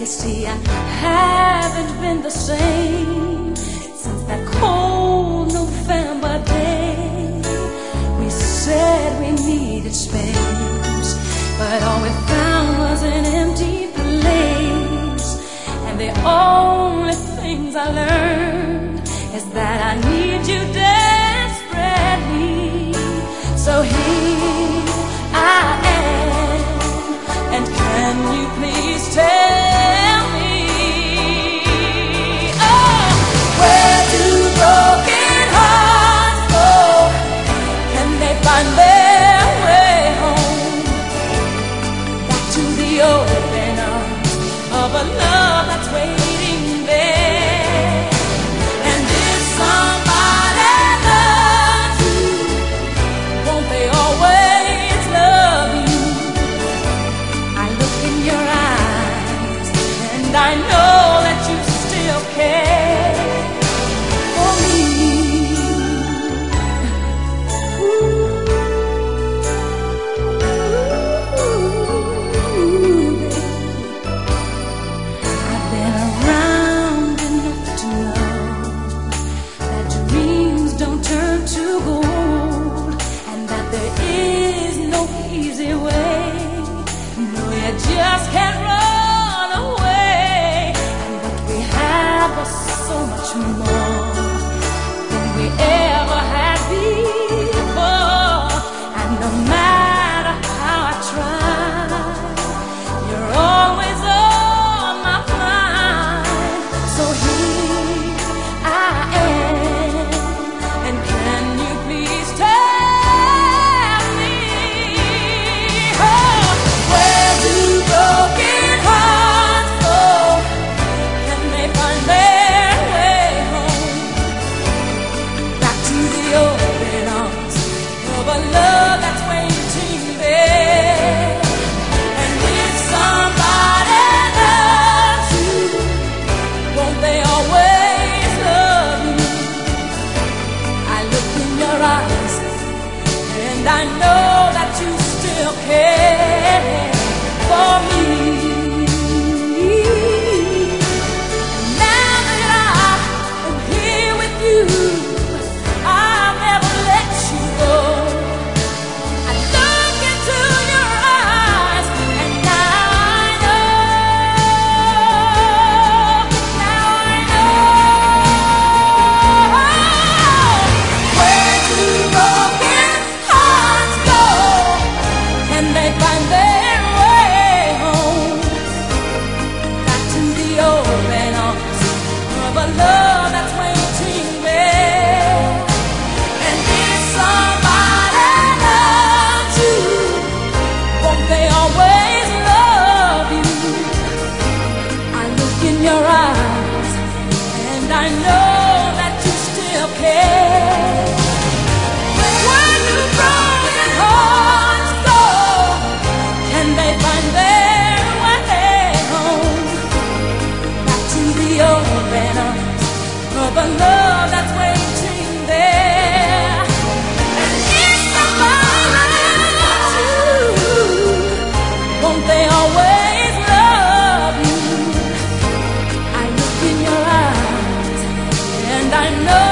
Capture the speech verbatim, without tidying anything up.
see, I haven't been the same since that cold November day. We said we needed space, but all we found was an empty place. And the only things I learned is that I need you desperately. So here I am, and can you please tell me, oh, where do broken hearts go? Can they find their way home? Back to the open arms of a love that's waiting there. And if somebody loves you, won't they always love you? I look in your eyes, and I know that you still care for me. Ooh, I've been around enough to know that dreams don't turn to gold, and that there is no easy way. No, you just can't run away. And what we have is so much more than we ever had before. And no matter how I try, you're always on my mind. So here I am, and can you please tell me, oh, where do broken hearts go? Can they find their way home? Back to the open arms of a love that's waiting there. And if somebody loves you, won't they always love you? I look in your eyes, and I know that you still care for me. Now that I am here with you, I'll never let you go. I look into your eyes, and now I know, now I know. Where do broken hearts go? Can they find their way home? Back to the open arms of a love that's waiting there. And if somebody loves you, won't they always love you? I look in your eyes, and I know that you still care. Where do broken hearts go? Can they find their way home? Back to the open arms of a love that's waiting there. And if somebody loves you, won't they always love you? I look in your eyes, and I know